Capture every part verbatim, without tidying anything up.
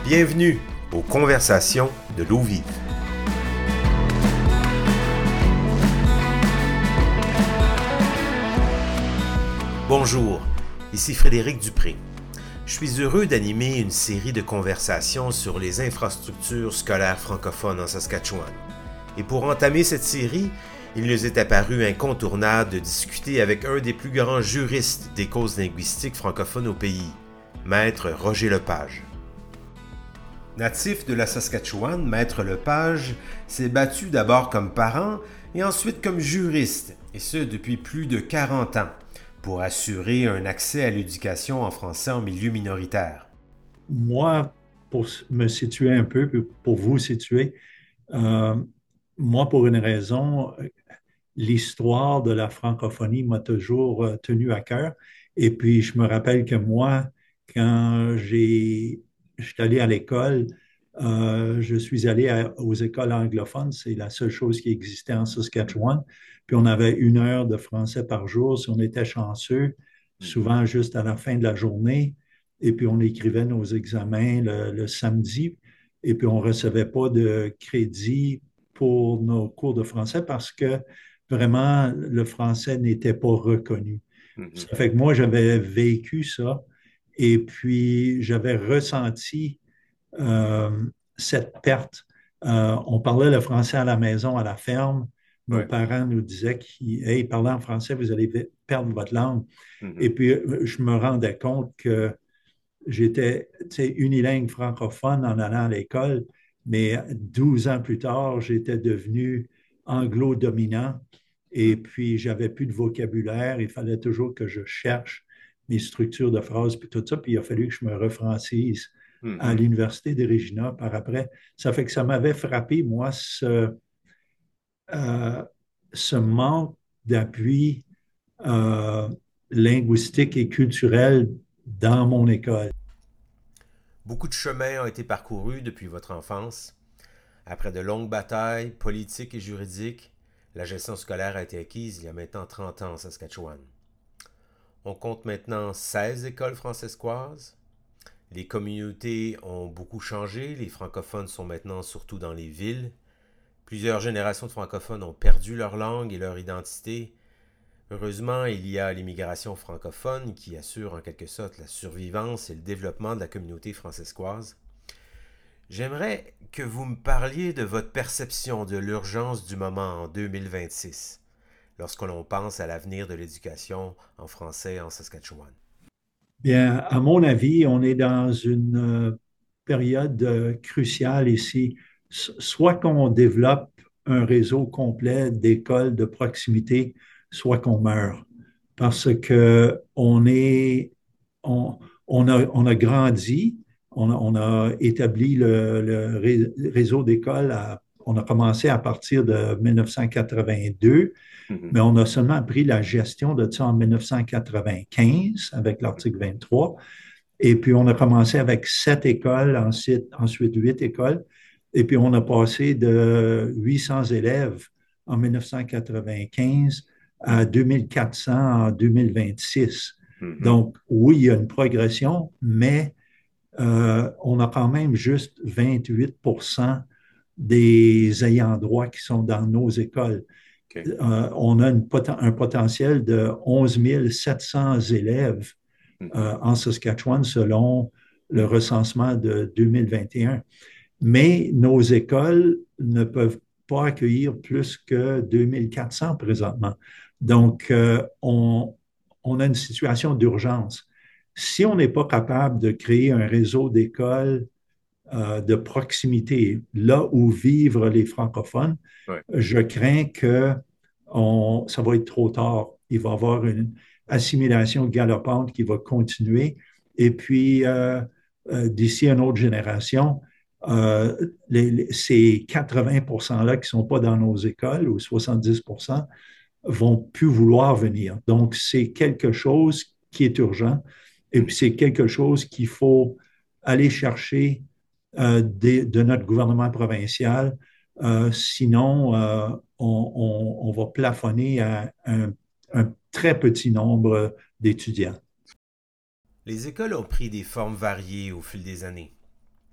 Bienvenue aux Conversations de l'eau vive. Bonjour, ici Frédéric Dupré. Je suis heureux d'animer une série de conversations sur les infrastructures scolaires francophones en Saskatchewan. Et pour entamer cette série, il nous est apparu incontournable de discuter avec un des plus grands juristes des causes linguistiques francophones au pays, Maître Roger Lepage. Natif de la Saskatchewan, Maître Lepage s'est battu d'abord comme parent et ensuite comme juriste, et ce depuis plus de quarante ans, pour assurer un accès à l'éducation en français en milieu minoritaire. Moi, pour me situer un peu, pour vous situer, euh, moi, pour une raison, l'histoire de la francophonie m'a toujours euh, tenu à cœur. Et puis, je me rappelle que moi, quand j'ai, je suis allé à l'école, euh, je suis allé à- aux écoles anglophones. C'est la seule chose qui existait en Saskatchewan. Puis, on avait une heure de français par jour si on était chanceux, souvent juste à la fin de la journée. Et puis, on écrivait nos examens le, le samedi. Et puis, on ne recevait pas de crédit pour nos cours de français parce que vraiment, le français n'était pas reconnu. Mhm. Ça fait que moi, j'avais vécu ça et puis j'avais ressenti euh, cette perte. Euh, on parlait le français à la maison, à la ferme. Nos Ouais. parents nous disaient qu'ils hey, parlez en français, vous allez perdre votre langue. Et Mhm. puis, je me rendais compte que j'étais unilingue francophone en allant à l'école, mais douze ans plus tard, j'étais devenu anglo-dominant et puis j'avais plus de vocabulaire. Il fallait toujours que je cherche mes structures de phrases puis tout ça. Puis il a fallu que je me refrancise à Mhm. l'Université de Regina par après. Ça fait que ça m'avait frappé, moi, ce, euh, ce manque d'appui euh, linguistique et culturel dans mon école. Beaucoup de chemins ont été parcourus depuis votre enfance. Après de longues batailles politiques et juridiques, la gestion scolaire a été acquise il y a maintenant trente ans en Saskatchewan. On compte maintenant seize écoles francescoises. Les communautés ont beaucoup changé, les francophones sont maintenant surtout dans les villes. Plusieurs générations de francophones ont perdu leur langue et leur identité. Heureusement, il y a l'immigration francophone qui assure en quelque sorte la survivance et le développement de la communauté francescoise. J'aimerais que vous me parliez de votre perception de l'urgence du moment en deux mille vingt-six, lorsque l'on pense à l'avenir de l'éducation en français en Saskatchewan. Bien, à mon avis, on est dans une euh, période euh, cruciale ici. S- Soit qu'on développe un réseau complet d'écoles de proximité, soit qu'on meurt. Parce que on est, on, on a, on a grandi, on a, on a établi le, le ré- réseau d'écoles, à- on a commencé à partir de mille neuf cent quatre-vingt-deux, Mhm. mais on a seulement pris la gestion de ça en mille neuf cent quatre-vingt-quinze avec l'article vingt-trois. Et puis, on a commencé avec sept écoles, ensuite, ensuite huit écoles. Et puis, on a passé de huit cents élèves en mille neuf cent quatre-vingt-quinze à deux mille quatre cents en deux mille vingt-six. Mhm. Donc, oui, il y a une progression, mais euh, on a quand même juste vingt-huit pour cent des ayants droit qui sont dans nos écoles. OK. Euh, on a une poten- un potentiel de onze mille sept cents élèves Mhm. euh, en Saskatchewan selon le recensement de deux mille vingt et un. Mais nos écoles ne peuvent pas accueillir plus que deux mille quatre cents présentement. Donc, euh, on, on a une situation d'urgence. Si on n'est pas capable de créer un réseau d'écoles euh, de proximité, là où vivent les francophones, Ouais. je crains que on, ça va être trop tard. Il va y avoir une assimilation galopante qui va continuer. Et puis, euh, euh, d'ici à une autre génération, euh, les, les, ces quatre-vingts pour cent-là qui ne sont pas dans nos écoles, ou soixante-dix pour cent, vont plus vouloir venir. Donc, c'est quelque chose qui est urgent. Et puis, Mhm. c'est quelque chose qu'il faut aller chercher euh, de, de, notre gouvernement provincial. Euh, sinon, euh, on, on, on, va plafonner à un, un très petit nombre d'étudiants. Les écoles ont pris des formes variées au fil des années.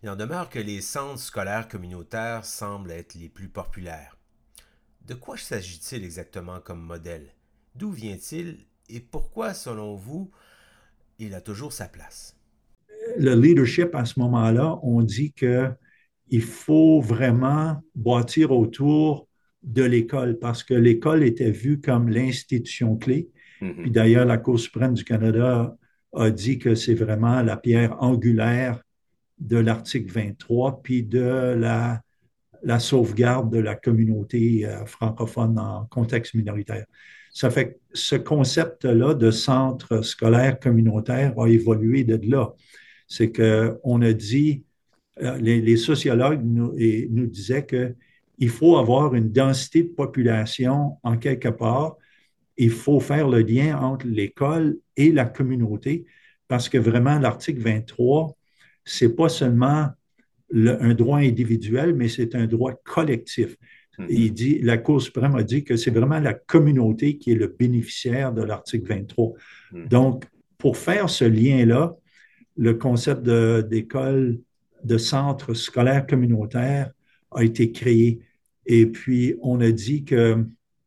Il en demeure que les centres scolaires communautaires semblent être les plus populaires. De quoi s'agit-il exactement comme modèle? D'où vient-il et pourquoi, selon vous, il a toujours sa place? Le leadership à ce moment-là, on dit qu'il faut vraiment bâtir autour de l'école parce que l'école était vue comme l'institution clé. Puis Mhm. d'ailleurs, la Cour suprême du Canada a dit que c'est vraiment la pierre angulaire de l'article vingt-trois, puis de la, la sauvegarde de la communauté euh, francophone en contexte minoritaire. Ça fait que ce concept-là de centre scolaire communautaire a évolué de là. C'est qu'on a dit, euh, les, les, sociologues nous, et, nous disaient qu'il faut avoir une densité de population en quelque part. Il faut faire le lien entre l'école et la communauté parce que vraiment, l'article vingt-trois, c'est pas seulement le, un droit individuel, mais c'est un droit collectif. Il Mhm. dit, la Cour suprême a dit que c'est vraiment la communauté qui est le bénéficiaire de l'article vingt-trois. Mhm. Donc, pour faire ce lien-là, le concept de, d'école, de centre scolaire communautaire a été créé. Et puis, on a dit que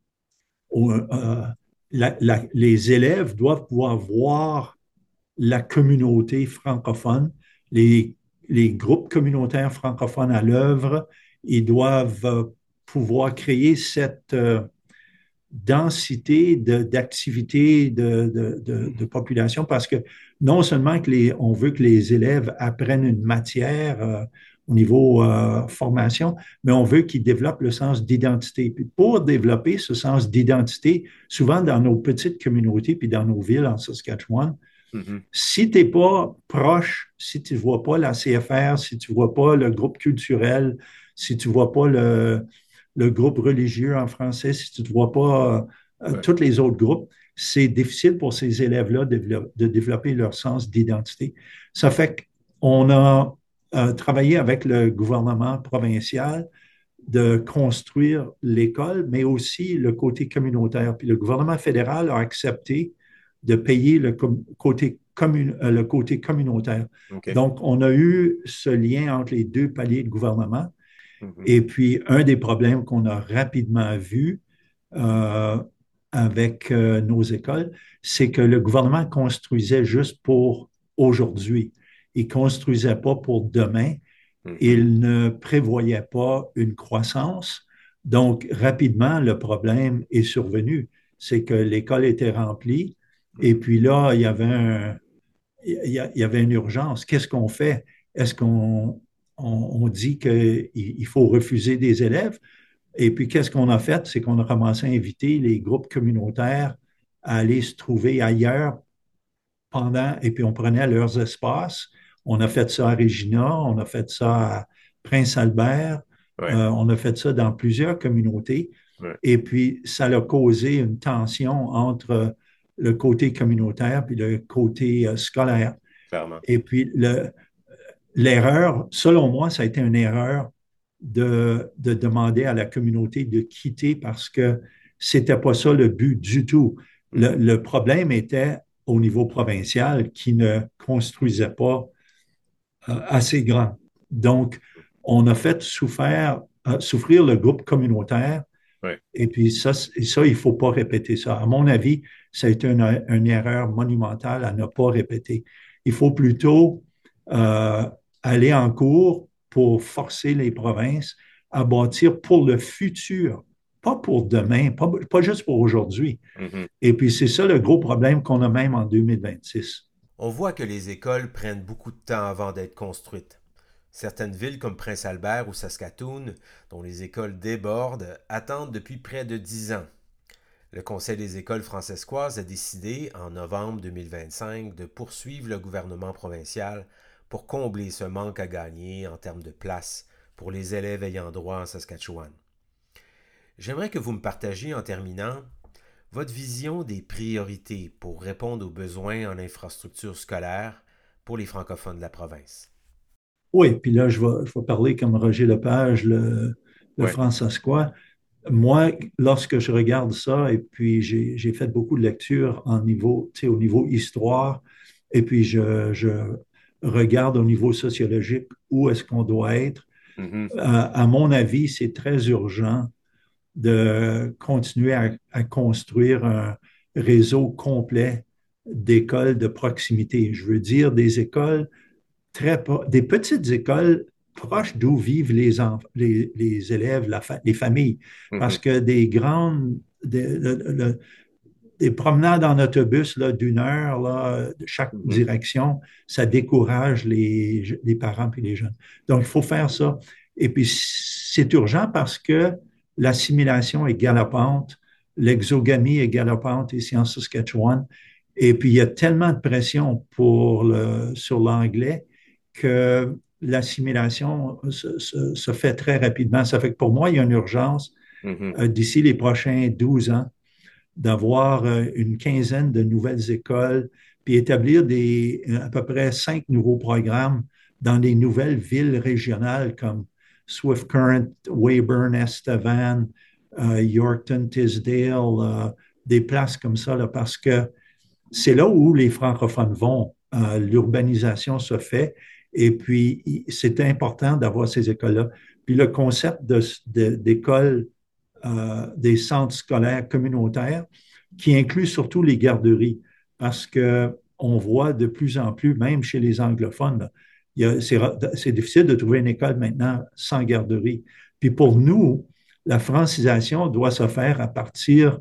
euh, la, la, les élèves doivent pouvoir voir la communauté francophone, les, les groupes communautaires francophones à l'œuvre. Ils doivent euh, pouvoir créer cette euh, densité de, d'activités de, de, de, de, population parce que non seulement que les, on veut que les élèves apprennent une matière euh, au niveau euh, formation, mais on veut qu'ils développent le sens d'identité. Puis pour développer ce sens d'identité, souvent dans nos petites communautés puis dans nos villes en Saskatchewan, Mhm. si tu n'es pas proche, si tu ne vois pas la C F R, si tu ne vois pas le groupe culturel, si tu ne vois pas le, le groupe religieux en français, si tu ne vois pas euh, Ouais. tous les autres groupes, c'est difficile pour ces élèves-là de, de, développer leur sens d'identité. Ça fait qu'on a euh, travaillé avec le gouvernement provincial de construire l'école, mais aussi le côté communautaire. Puis le gouvernement fédéral a accepté de payer le côté, commun, le côté communautaire. OK. Donc, on a eu ce lien entre les deux paliers de gouvernement. Mhm. Et puis, un des problèmes qu'on a rapidement vu euh, avec euh, nos écoles, c'est que le gouvernement construisait juste pour aujourd'hui. Il ne construisait pas pour demain. Mhm. Il ne prévoyait pas une croissance. Donc, rapidement, le problème est survenu. C'est que l'école était remplie et Mhm. puis là, il y avait un, il y, avait une urgence. Qu'est-ce qu'on fait? Est-ce qu'on on, on dit qu'il faut refuser des élèves? Et puis, qu'est-ce qu'on a fait? C'est qu'on a commencé à inviter les groupes communautaires à aller se trouver ailleurs pendant, et puis on prenait leurs espaces. On a fait ça à Regina, on a fait ça à Prince-Albert, Ouais. euh, on a fait ça dans plusieurs communautés. Ouais. Et puis, ça a causé une tension entre le côté communautaire puis le côté euh, scolaire. Clairement. Et puis, le, l'erreur, selon moi, ça a été une erreur de, de demander à la communauté de quitter parce que c'était pas ça le but du tout. Le, Mhm. le problème était au niveau provincial qui ne construisait pas euh, assez grand. Donc, on a fait souffrir, euh, souffrir le groupe communautaire Ouais. et puis ça, ça il ne faut pas répéter ça. À mon avis, ça a été une, une erreur monumentale à ne pas répéter. Il faut plutôt euh, aller en cours pour forcer les provinces à bâtir pour le futur, pas pour demain, pas, pas juste pour aujourd'hui. Mhm. Et puis c'est ça le gros problème qu'on a même en deux mille vingt-six. On voit que les écoles prennent beaucoup de temps avant d'être construites. Certaines villes comme Prince Albert ou Saskatoon, dont les écoles débordent, attendent depuis près de dix ans. Le Conseil des écoles francescoises a décidé, en novembre deux mille vingt-cinq, de poursuivre le gouvernement provincial pour combler ce manque à gagner en termes de place pour les élèves ayant droit en Saskatchewan. J'aimerais que vous me partagiez en terminant votre vision des priorités pour répondre aux besoins en infrastructure scolaire pour les francophones de la province. Oui, puis là, je vais, je vais parler comme Roger Lepage, le, le Ouais. Francescois. Moi, lorsque je regarde ça, et puis j'ai j'ai fait beaucoup de lectures en niveau, tu sais, au niveau histoire, et puis je, je regarde au niveau sociologique où est-ce qu'on doit être. Mhm. Euh, à mon avis, c'est très urgent de continuer à, à construire un réseau complet d'écoles de proximité. Je veux dire des écoles très, des petites écoles proches d'où vivent les, les, les élèves, la fa les familles. Parce Mhm. que des grandes, des, le, le, des promenades en autobus d'une heure, là, de chaque Mhm. direction, ça décourage les, les parents et les jeunes. Donc, il faut faire ça. Et puis, c'est urgent parce que l'assimilation est galopante, l'exogamie est galopante ici en Saskatchewan. Et puis, il y a tellement de pression pour le, sur l'anglais que l'assimilation se, se, se, fait très rapidement. Ça fait que pour moi, il y a une urgence Mhm. euh, d'ici les prochains douze ans d'avoir euh, une quinzaine de nouvelles écoles, puis établir des, à peu près cinq nouveaux programmes dans les nouvelles villes régionales comme Swift Current, Weyburn, Estevan, euh, Yorkton, Tisdale, euh, des places comme ça, là, parce que c'est là où les francophones vont. Euh, l'urbanisation se fait et puis c'est important d'avoir ces écoles-là. Puis le concept d'école, euh, des centres scolaires communautaires, qui inclut surtout les garderies, parce qu'on voit de plus en plus, même chez les anglophones, c'est difficile de trouver une école maintenant sans garderie. Puis pour nous, la francisation doit se faire à partir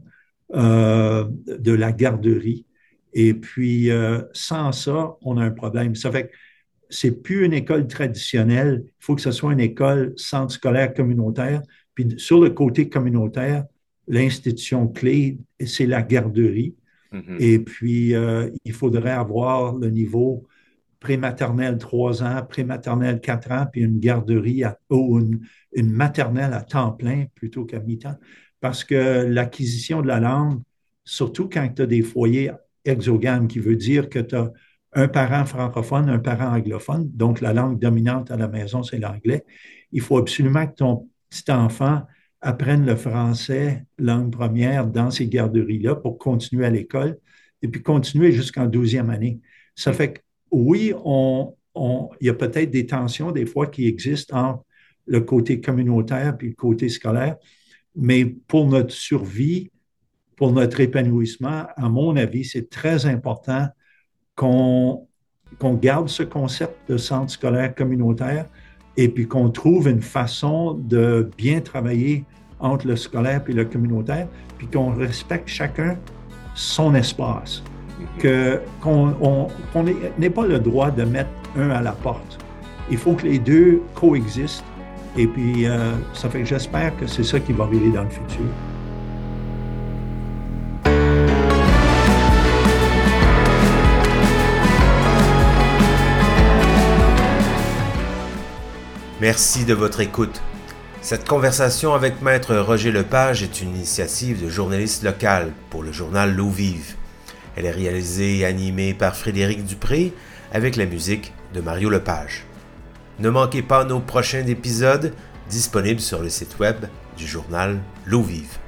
euh, de la garderie. Et puis, euh, sans ça, on a un problème. Ça fait que c'est plus une école traditionnelle. Il faut que ce soit une école centre scolaire communautaire. Puis sur le côté communautaire, l'institution clé, c'est la garderie. Mhm. Et puis, euh, il faudrait avoir le niveau prématernelle trois ans, prématernelle quatre ans, puis une garderie à, ou une, une maternelle à temps plein plutôt qu'à mi-temps. Parce que l'acquisition de la langue, surtout quand tu as des foyers exogames, qui veut dire que tu as un parent francophone, un parent anglophone, donc la langue dominante à la maison, c'est l'anglais. Il faut absolument que ton petit enfant apprenne le français, langue première, dans ces garderies-là pour continuer à l'école et puis continuer jusqu'en douzième année. Ça Mhm. fait que oui, on, on, il y a peut-être des tensions des fois qui existent entre le côté communautaire puis le côté scolaire, mais pour notre survie, pour notre épanouissement, à mon avis, c'est très important qu'on qu'on garde ce concept de centre scolaire communautaire et puis qu'on trouve une façon de bien travailler entre le scolaire et le communautaire, puis qu'on respecte chacun son espace. Que, qu'on on, qu'on n'ait pas le droit de mettre un à la porte. Il faut que les deux coexistent. Et puis, euh, ça fait que j'espère que c'est ça qui va arriver dans le futur. Merci de votre écoute. Cette conversation avec Maître Roger Lepage est une initiative de journaliste local pour le journal L'Eau Vive. Elle est réalisée et animée par Frédéric Dupré avec la musique de Mario Lepage. Ne manquez pas nos prochains épisodes disponibles sur le site web du journal L'Eau Vive.